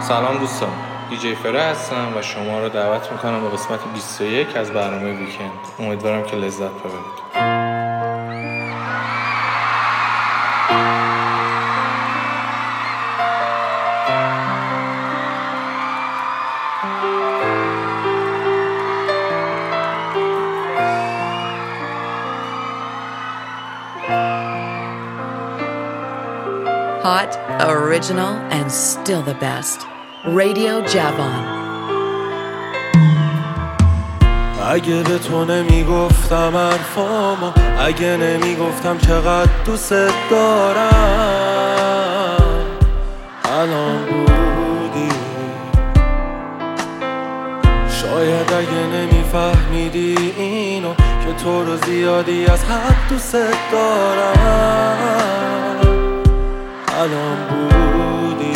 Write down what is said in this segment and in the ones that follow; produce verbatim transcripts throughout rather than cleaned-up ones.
سلام دوستان، دیجی فره هستم و شما رو دعوت میکنم به قسمت بیست و یک از برنامه ویکند. امیدوارم که لذت ببرید. Hot, original, and still the best. Radio Javon. اگه به تو نمیگفتم حرفامو، اگه نمیگفتم چقدر دوست دارم، الان بودی. شاید اگه نمیفهمیدی اینو که تو رو زیادی از حد دوست دارم، الان بودی.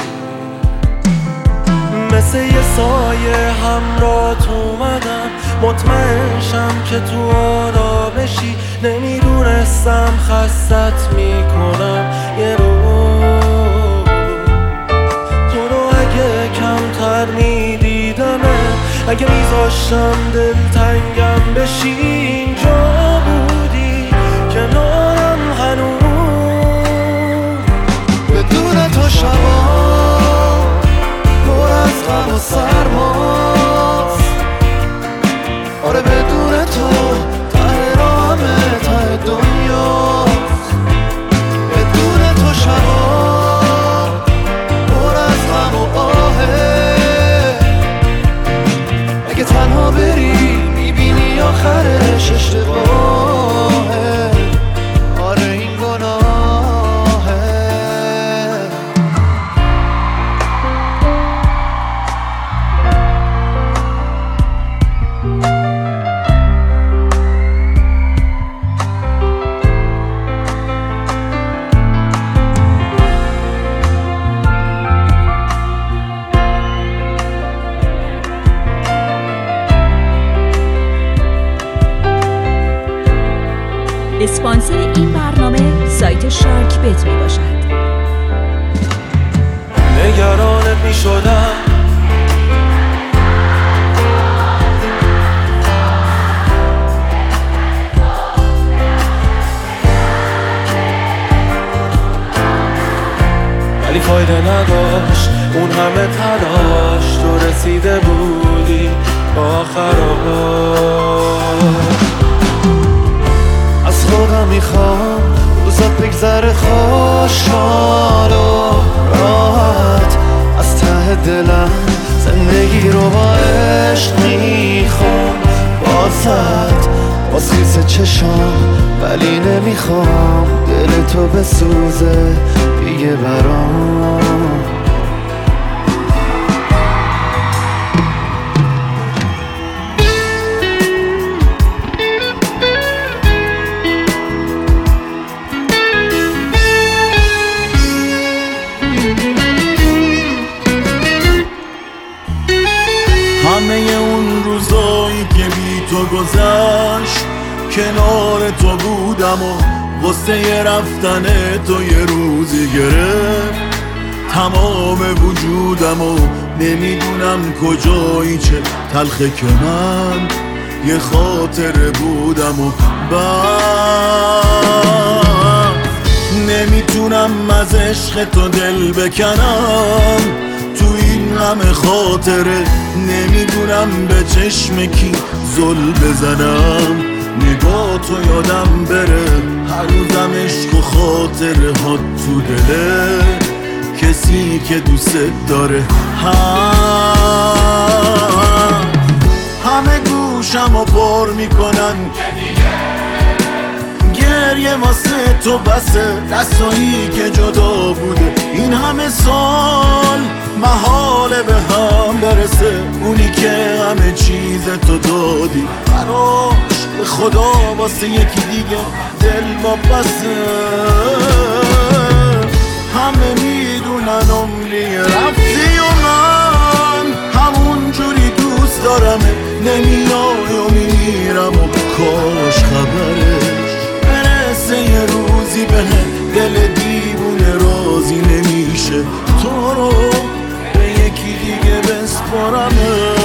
مثل یه سایه همراهت اومدم، مطمئن شم که تو آرامشی. نمیدونستم خستت میکنم یه روز. تو رو اگه کمتر میدیدمه، اگه میذاشتم دلتنگم بشی، اینجا بودی کنارم هنوز. بدون تو شبا پر از غم و سرماست، آره بدون تو ته راهمه، ته دنیاست. بدون تو شبا پر از غم و آهه، اگه تنها بری میبینی آخرش اشتباهه، آره این گناهه. اسپانسر این برنامه سایت شارک بت می باشد. نگرانت می شدم، ولی فایده نداشت اون همه تلاش. تو رسیده بودی آخرها. از خودم میخوام روزت بگذره خوشحال و راحت. از ته دلم زندگی رو با عشق میخوام بازت، باز خیس چشام، ولی نمیخوام دل تو بسوزه دیگه برام. همه اون روزایی که بی تو گذشت، کنار تو بودم و غصه رفتن تو یه روزی گرفت تمام وجودم و نمیدونم کجایی، چه تلخه که من یه خاطره بودم و بعد نمیتونم از عشق تو دل بکنم. تو این همه خاطره نمیدونم به چشم کی زل بزنم. نگاه تو یادم بره هنوزم عشق و خاطره ها تو دله کسی که دوست داره. هم همه گوشم رو پر میکنن گریه واسه تو بسه، دستایی که جدا بوده این همه سال محاله به هم برسه. اونی که همه چیز تو دادی براش به خدا واسه یکی دیگه دل وابسته. همه میدونن عمری رفتی و من همون جوری دوست دارمه، نمیای و میرم و کاش خبرش برسه یه روزی به دل دیوونه راضی نمیشه تو رو به یکی دیگه میسپارمه.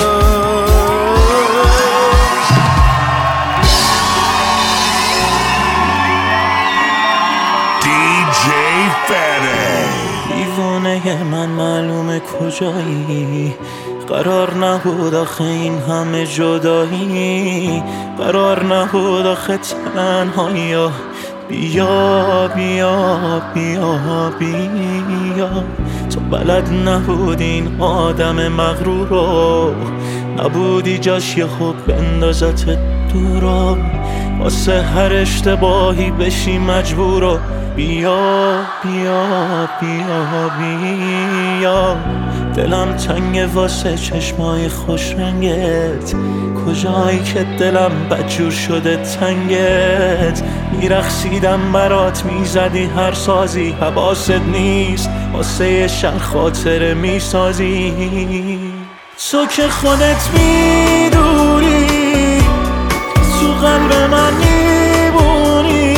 دیوانه من معلومه کجایی، قرار نبود آخه این همه جدایی، قرار نبود آخه تنهایی. بیا بیا بیا بیا، تو بلد نبودی این آدم مغرور رو، نبودی جاش یه خوب بندازت دورا، واسه هر اشتباهی بشی مجبورو. بیا بیا بیا بیا، دلم تنگه واسه چشمای خوش رنگت، کجایی که دلم بدجور شده تنگت. میرخصیدم برات میزدی هر سازی، حواست نیست واسه یه شهر خاطره میسازی. تو که خودت میدونی تو قلب من میبونی،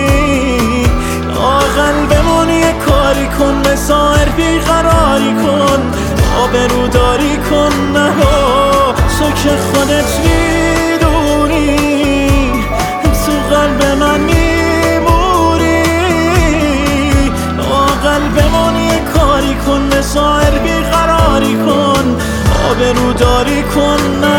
آقل بمونی یه کاری کن، مسائر بیقراری کن، آبرو داری کن. نه تو که خودت میدونی تو قلب من میموری، آقل بمونی یه کاری کن، مسائر بیقراری کن، آبرو داری کن. نه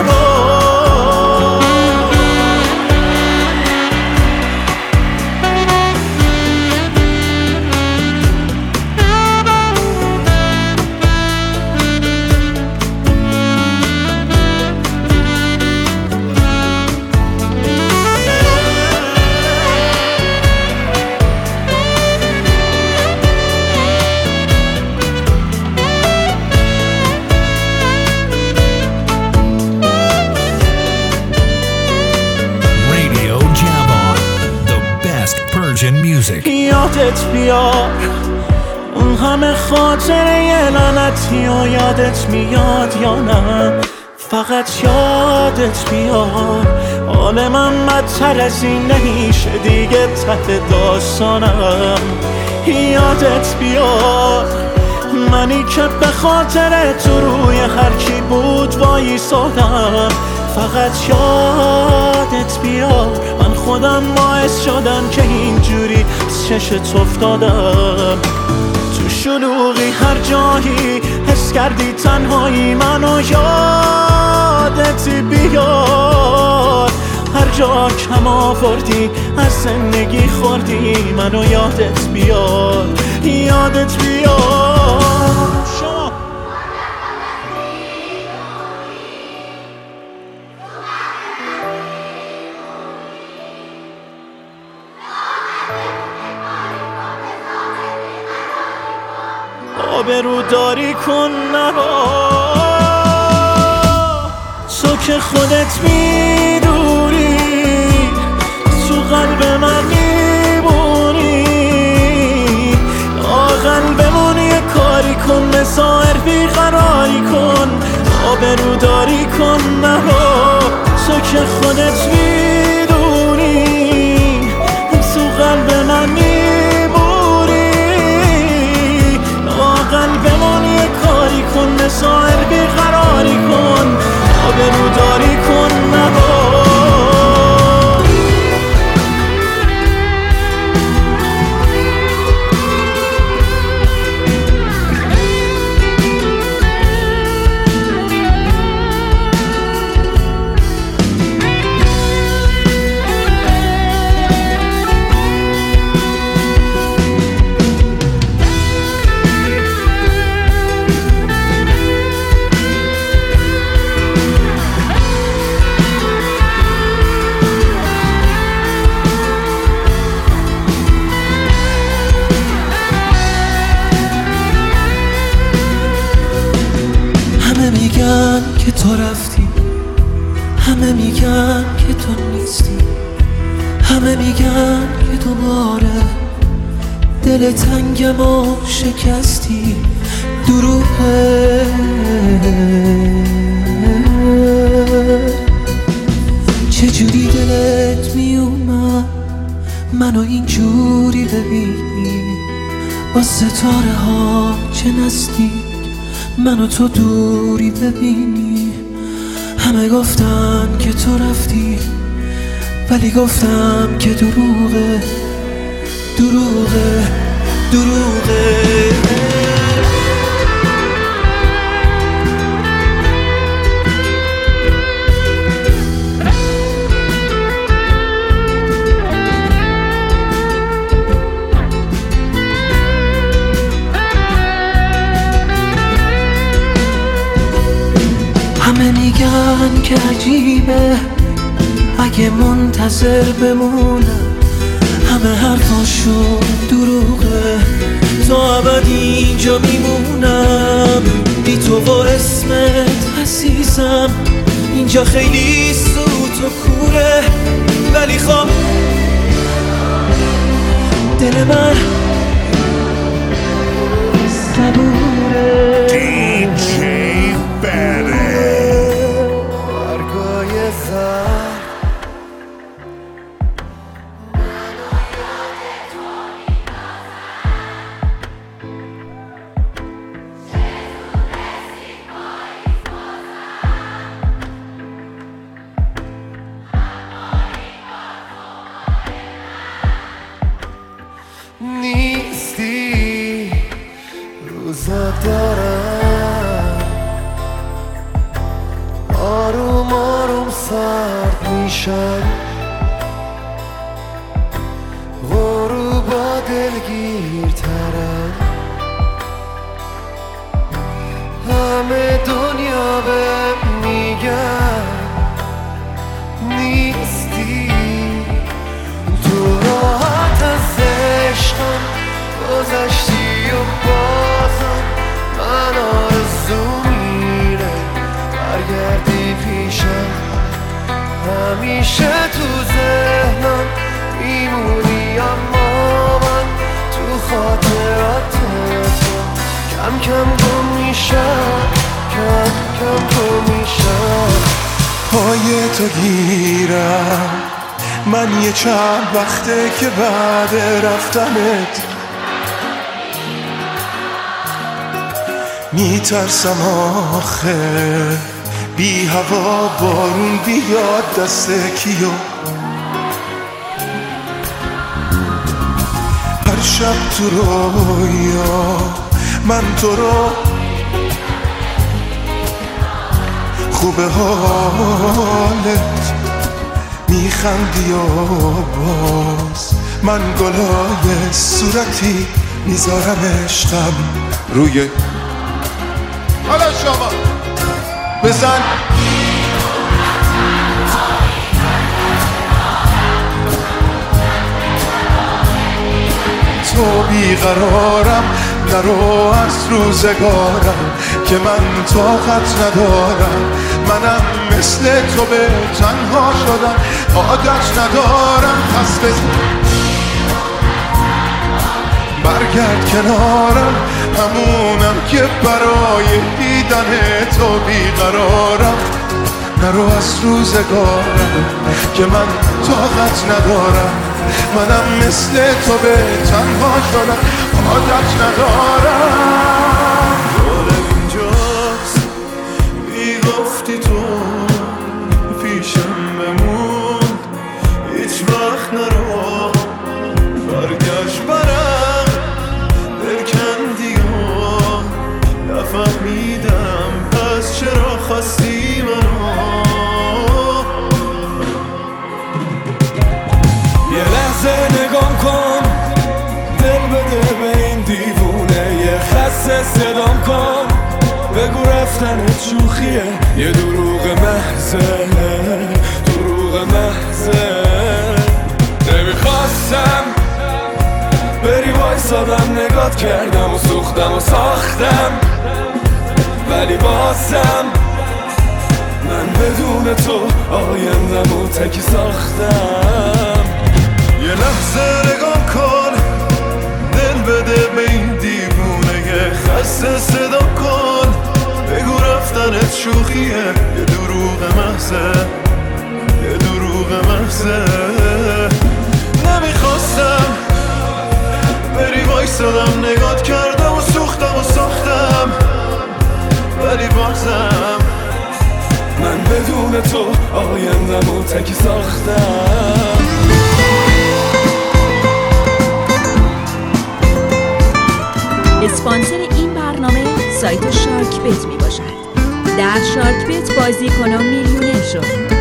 یادت بیار اون همه خاطره یه لعنتی و یادت میاد یا نه، فقط یادت بیار حال من بدتر از این نمیشه دیگه ته داستانم. یادت بیار منی که به خاطر تو روی هر کی بود وایسادم، فقط یادت بیار من خودم باعث شدم که اینجوری چشت افتادم. تو شلوغی هر جایی حس کردی تنهایی، منو یادت بیار هر جا کم آوردی از زندگی خوردی، منو یادت بیار یادت بیار. آبرو داری کن. نرا تو که خودت میدونی تو قلب من میمونی، آقل بمونی یه کاری کن، مسائر بیقراری کن، آبرو داری کن. نرا تو که خودت میدونی تو قلب من میمونی، آقل بمونی یه کاری کن، مسائر بیقراری کن، آبرو داری کن. نبا که تو رفتی، همه میگن که تو نیستی، همه میگن که دوباره دل تنگم و شکستی. دروغه چجوری دلت میومد منو اینجوری ببینی، با ستاره ها چه نزدیک منو تو دوری ببینی. همه گفتن که تو رفتی، ولی گفتم که دروغه دروغه دروغه. همه میگن که عجیبه اگه منتظر بمونم، همه حرفاشون دروغه، تا ابد اینجا میمونم بی تو و اسمت عزیزم. اینجا خیلی سوت و کوره، ولی خب دل من صبوره. دی جی بره برگای زر نیستی، روزا دارم آروم آروم سرد میشن، غروبا دلگیرترن، همه دنیا به میگن نیستی. تو راحت از عشقم گذشتی و بازم من آرزو میره برگردی پیشم، همیشه تو ذهنم میمونی، اما من تو خاطرات تو کم کم گم میشم، کم کم گم میشم. پای تو گیرم من یه چند وقته که بعد رفتنت میترسم آخه بی هوا بارون بیاد دست کیو. هر شب تو رویا من تو رو خوبه حالت میخندی و باز من گلای صورتی میذارم عشقم روی حالا شما بزن. تو بیقرارم نرو از روزگارم که من طاقت ندارم، منم مثل تو به تنها شدم عادت ندارم. پس بزن برگرد کنارم، همونم که برای دیدن تو بیقرارم، نرو از روزگارم که من طاقت ندارم، منم مثل تو به تنها شدم عادت ندارم. دل اینجاست میگفتی تو پیشم بمون، هیچ وقت نرو برگشت برم دل کندی و نفهمیدم پس چرا خواستی منو. یه لحظه نگام کن، دل بده به این دیوونه، یه خسته صدام کن، بگو رفتنت شوخیه، یه دروغ محضه دروغ محضه. نمیخواستم بری وایسادم نگات کردم و سوختم و ساختم، ولی بازم من بدون تو آیندم و تکی ساختم. یه لحظه نگاه کن، دل بده به این دیوونه، یه خسته صدا کن، بگو رفتنت شوخیه، یه دروغ محضه یه دروغ محضه. نمیخواستم بری وایسادم نگات کردم و سوختم و ساختم، مغزم. من بدون تو آیندمو تکی ساختم. اسپانسر این برنامه سایت شارک بت می باشد. در شارک بت بازی کنم میلیونر شد.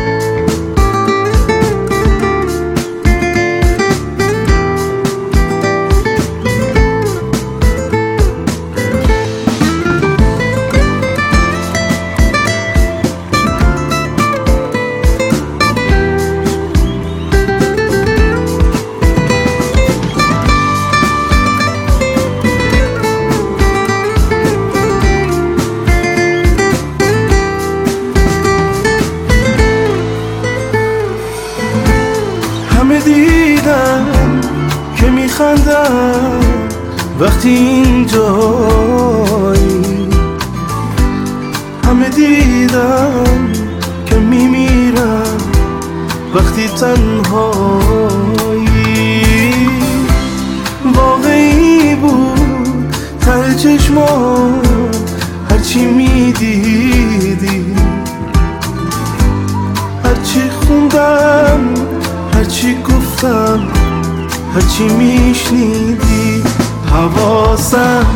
خندم وقتی اینجایی، همه دیدم که میمیرم وقتی تنهایی. واقعی بود ته چشمام هرچی میدیدی، هرچی خوندم، هرچی گفتم، هرچی میشنیدی. حواسم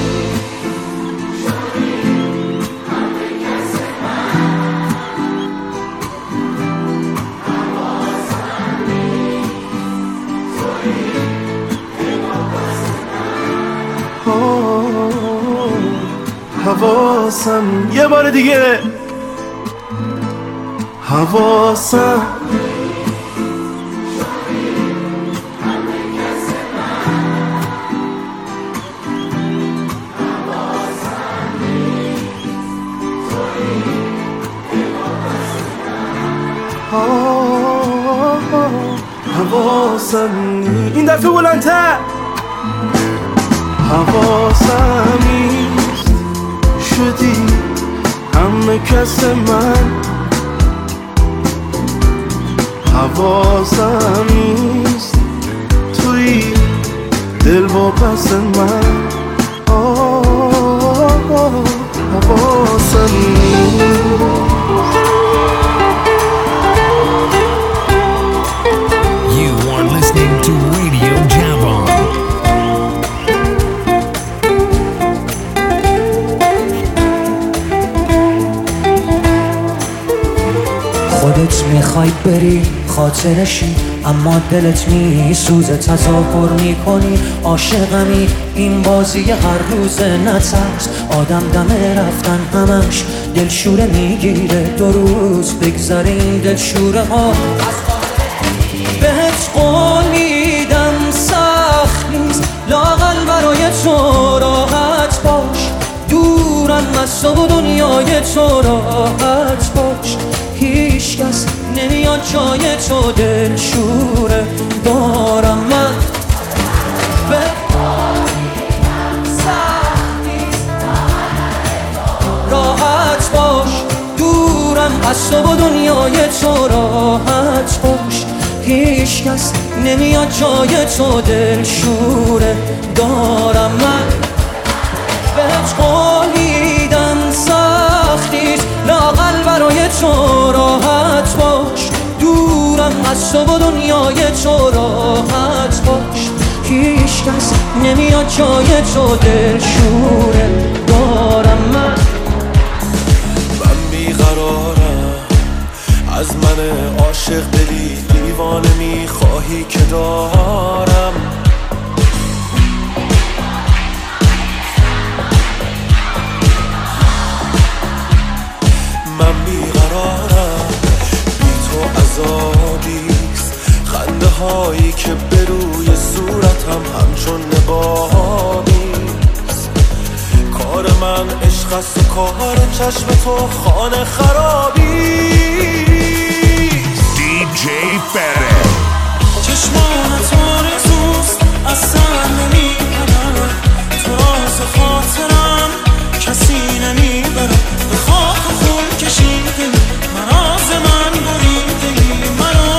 حواسم یه بار دیگه حواسم حواسم این دفعه بلندتر. حواسم نیست شدی همه کس من. حواسم نیست توی دل با پس من. حواسم نیست. To Radio Javon. خودت میخوای بری خاطرشی، اما دلت میسوزه تظاهر میکنی عاشقمی. این بازی هر روز نترس، آدم دمه رفتن همش دلشوره میگیره. دو روز بگذره این دلشوره ها. بهت قول میدم سخت نیست، لااقل برای تو راحت باش. دورم از تو و دنیای تو راحت باش. هیچ کس نمیاد جای تو دلشوره دارم من. بهت قول میدم سخت نیست، راحت باش. دورم از تو و دنیای تو راحت باش. هیچ کس نمیاد جای تو دلشوره دارم من. بهت قول میدم سخت نیست، لااقل برای تو راحت باش. دورم از تو و دنیای تو راحت باش. هیچ کس نمیاد جای تو دلشوره دارم من. من بیقرارم از من عاشق دلی دیوانه میخواهی که دارم. من بیقرارم بی تو عذابیست، خنده هایی که به روی صورتم همچون نبابیست. کار من عشق است و کار چشم تو خانه خرابیست. دی جی Fede. چشمانت آرزوست از سر نمیبرم، تو راز خاطرم کسی نمیبرم. به خاک خون کشیدی من راز من بریدی منو.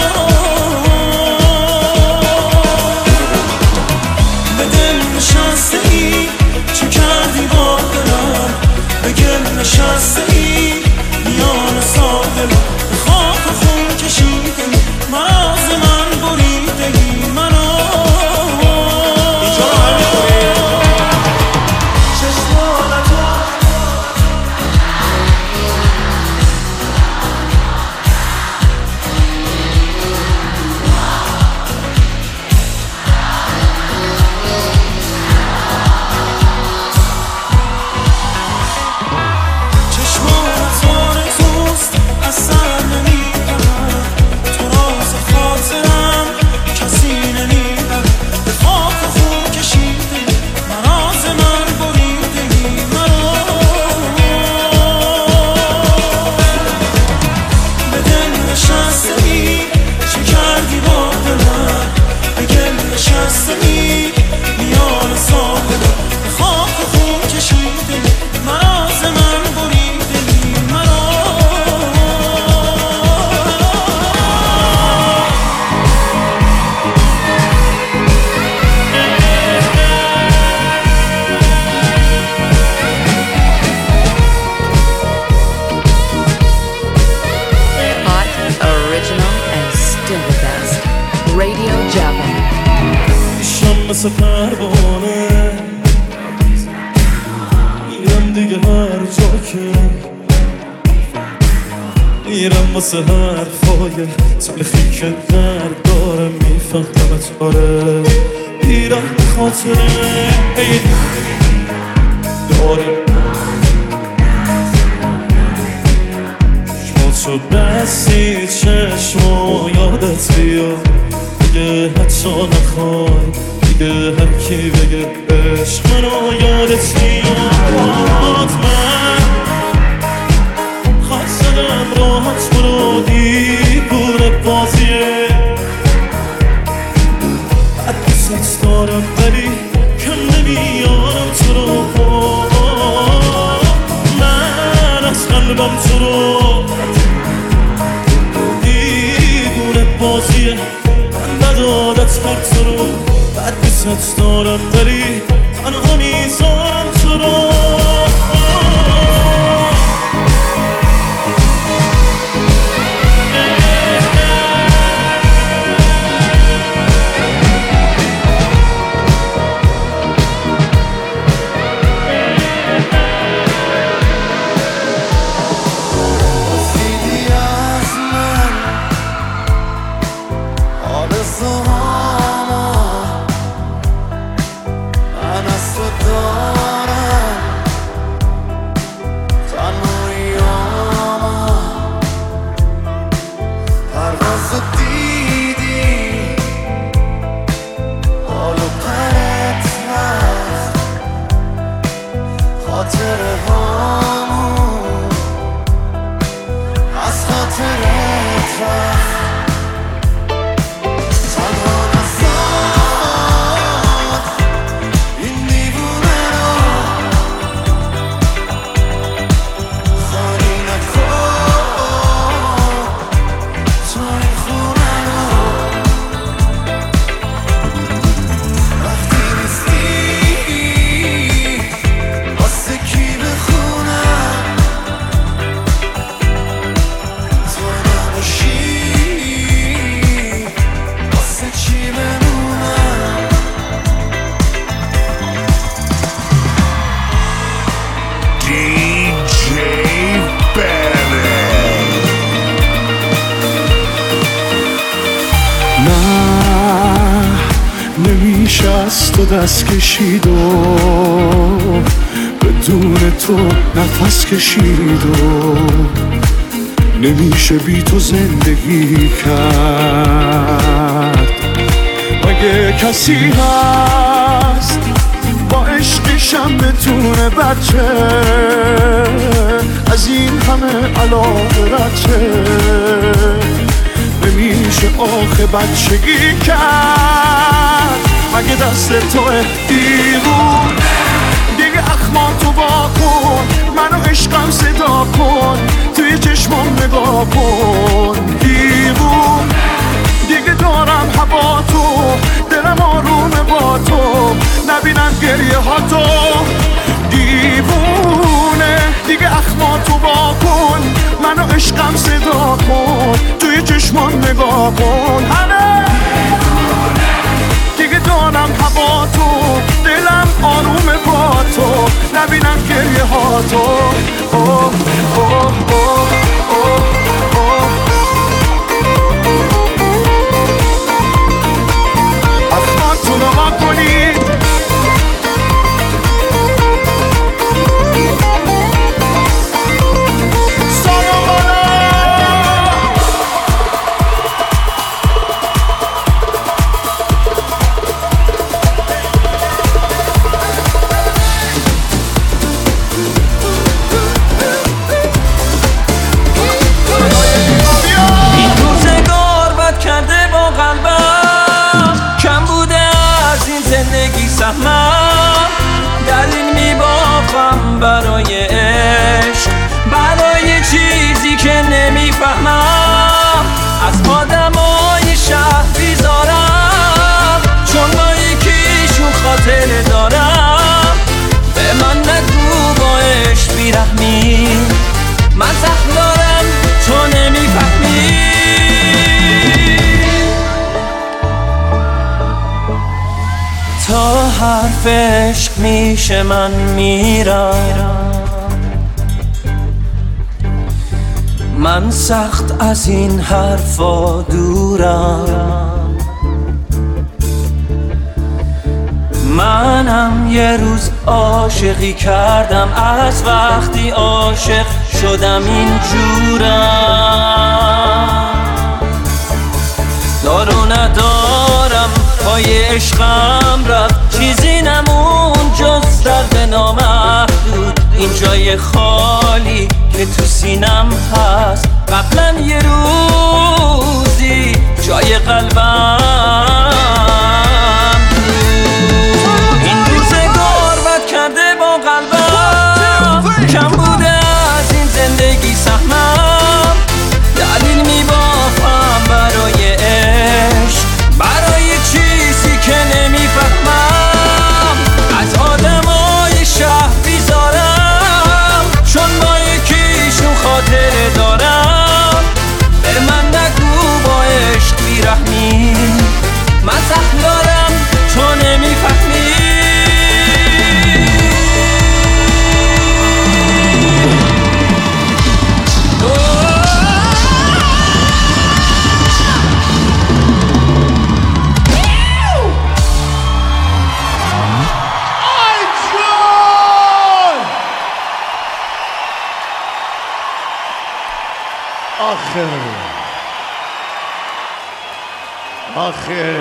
به دل نشسته ای چه کردی با دلم، به گل نشسته ای میان ساحل به خاک و خون کشیده ای مراز من بریده ای منو اینجا رو هم میکنی چشمانتو مثل پروانه میرم دیگه هر جا که میرم واسه حرفای تلخی که درد داره میفهمت آره میرم به خاطره داره چشماتو بستی چشما یادت بیاد دیگه حتی نخوای دیگه هر کی بگه عشق منو یادت میاد من خواهد زدم راحت برو دیوونه بازیه حد دوست دارم ولی کم نمیارم تو رو من از قلبم تو رو دیوونه بازیه من ندادت هر تو رو بعد بیست دارم ولی تنها میذارم تو رو تو دست کشید و بدون تو نفس کشید و نمیشه بی تو زندگی کرد مگه کسی هست با عشقشم بتونه بچه از این همه علاقه رچه نمیشه آخه بچگی کرد مگه دست توه دیوون دیگه اخماتو با کن منو عشقم صدا کن توی چشمم نگاه کن دیوون دیگه دارم هوا تو دلم آرومه با تو نبینم گریه ها تو دیوونه زخماتو با کن، منو عشقم صدا کن، توی چشمان نگاه کن. همه دیگه دارم هوا تو، دلم آرومه با تو، نبینم گریه ها تو. اوه اوه اوه اوه اوه اسماتون رو ما کنید. دلیل میبافم برای عشق، برای چیزی که نمیفهمم. از آدمای شهر بیزارم، چون با یکیشون خاطره دارم. به من نگو با عشق بیرحمی، من زخم دارم تو نمیفهمی. تا حرف عشق میشه من میرم، من سخت از این حرفا دورم. منم یه روز عاشقی کردم، از وقتی عاشق شدم اینجورم. دارو ندارم پای عشقم رفت، چیزی نمون جز درد نامحدود. این جای خالی که تو سینم هست، قبلا یه روزی جای قلبم بود. این روزگار بد کرده با قلبم، کم بوده از این زندگی سهمم. دلیل میبافم برای عشق، برای چیزی که نمیفهمم. از آدمای شهر بیزارم، چون با یکیشون خاطره دارم. به من نگو با عشق بیرحمی، من زخم دارم تو نمیفهمی. آخه آخه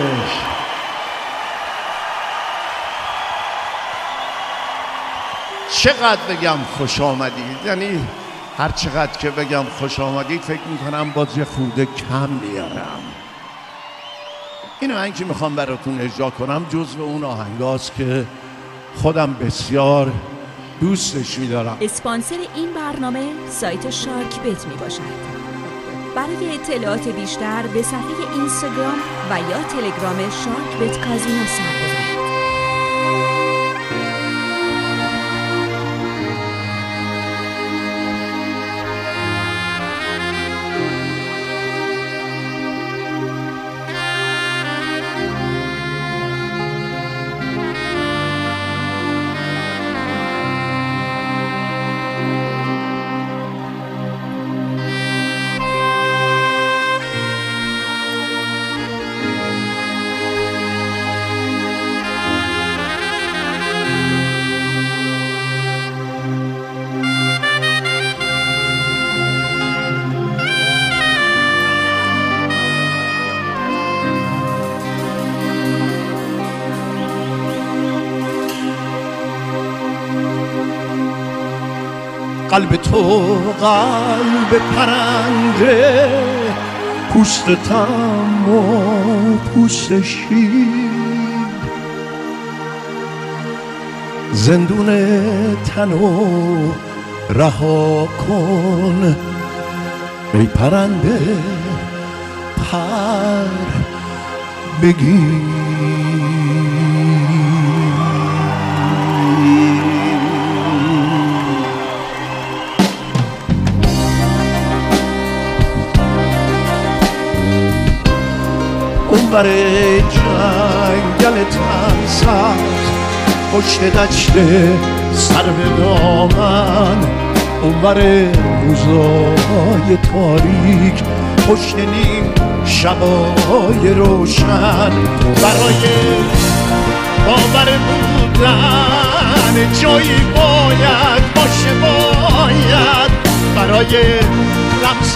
چقدر بگم خوش آمدید، یعنی هر چقدر که بگم خوش آمدید فکر میکنم باز یه خورده کم میارم. اینو من که میخوام براتون اجرا کنم جزو اون آهنگاست که خودم بسیار دوستش میدارم. اسپانسر این برنامه سایت شارک بت می باشد. برای اطلاعات بیشتر به صفحه اینستاگرام و یا تلگرام شارک بت کازینو سر بزنید. قلب تو قلب پرنده، پوست تم و پوست شیر، زندون تنو رها کن ای پرنده پر بگیر. اونور جنگل تنساز پشت دشت سر به دامن اونور روزای تاریک پشت نیم شبای روشن برای باور بودن جایی باید باشه باید برای لمس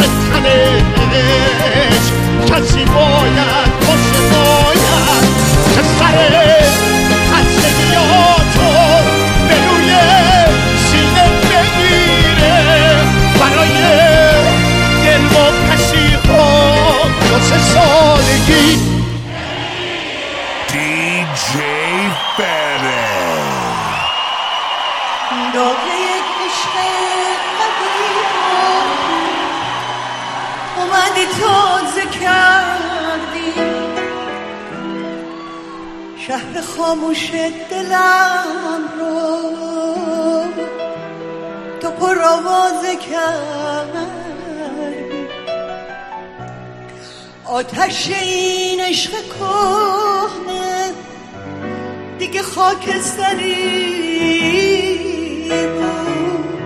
تنش کسی باید باشه باید که سر خستگیاتو به روی سینه بگیره برای دل و پسیها دو سه سالگی دی جی Ferrer داغه یک عشق قدیم اومدی تازه کردی شهر خاموش دلم رو تو پر آوازه کردی آتش این عشق کهنه دیگه خاکستری بود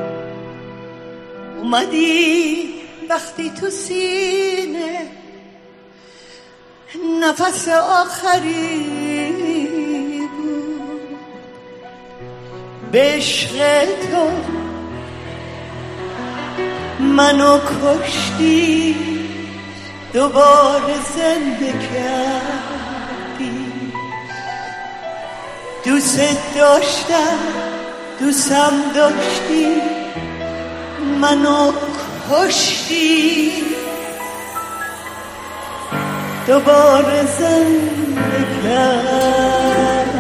اومدی وقتی تو سینه نفس آخری بود به عشق تو منو کشتی دوباره زنده کردی دوست داشتم دوستم داشتی منو کشتی دوباره زنده کردی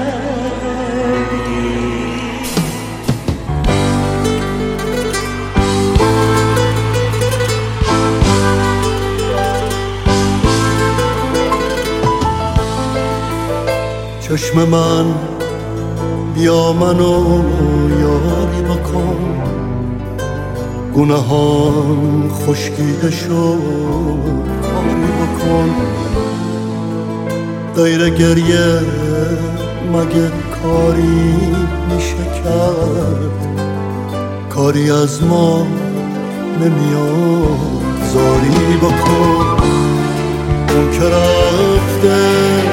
چشم من بیا منو یاری بکن گناهان خشکیده شد کاری بکن غیر گریه مگه کاری میشه کرد کاری از ما نمیاد زاری بکن اون که رفته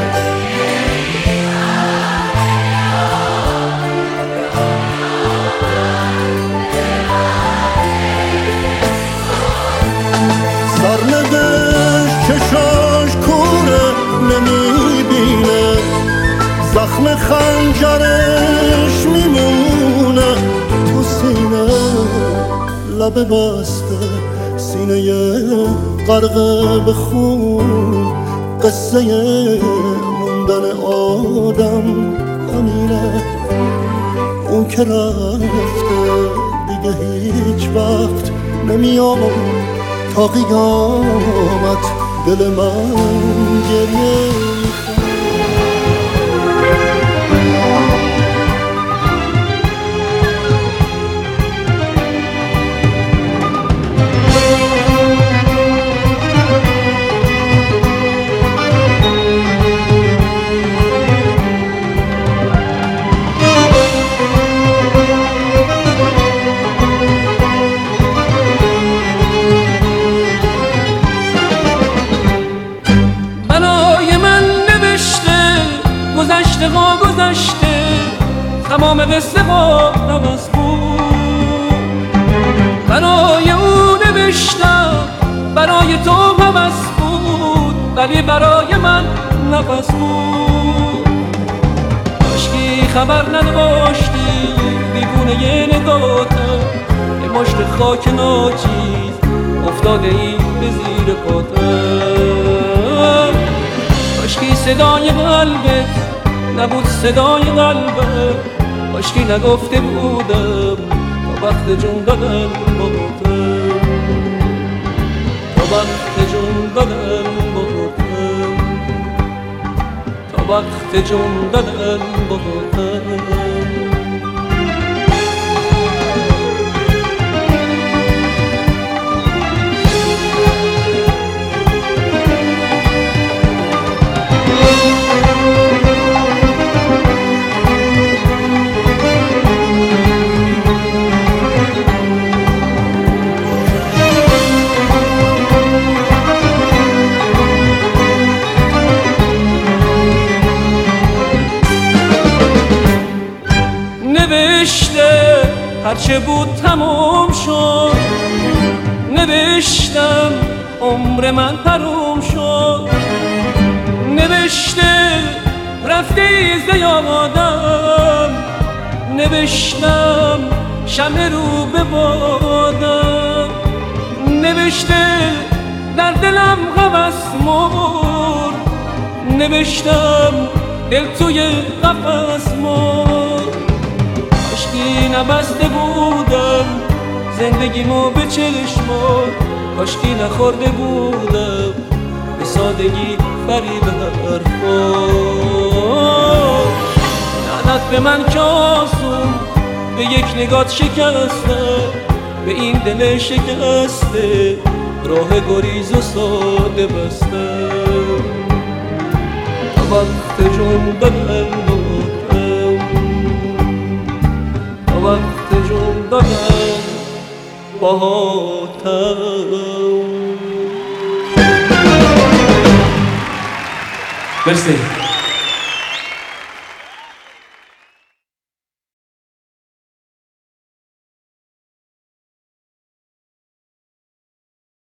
چشاش کوره نمیبینه زخم خنجرش میمونه تو سینه لب بسته سینه غرقه به خون قصه موندن آدم همینه اون که رفته دیگه هیچ وقت نمیاد تا قیامت دل من گریه گذشته ها گذشته تمام قصه ها عوض بود برای او نوشتم برای تو هوس بود ولی برای من نفس بود کاشکی خبر نداشتی دیوونه یه نگاتم یه مشت خاک ناچیز افتاده ای به زیر پاتم کاشکی صدای قلبت نبود صدای قلبم کاشکی نگفته بودم تا وقت جون دادن بودم تا وقت جون دادن بودم تا وقت جون دادن بودم هرچه بود تموم شد، نوشتم عمر من حروم شد، نوشته رفته ز یادم، نوشتم شمع رو به بادم، نوشته در دلم هوس مرد، نوشتم دل توی قفس مرد. کاشکی نبسته بودم زندگیمو به چشمات، کاشکی نخورده بودم به سادگی فریب حرفات. لعنت به من که آسون به یک نگات شکستم، به این دل شکسته راه گریز و ساده بستم. تا وقت جون دادن دادم، تا وقت جون دادن باهاتم. مرسی.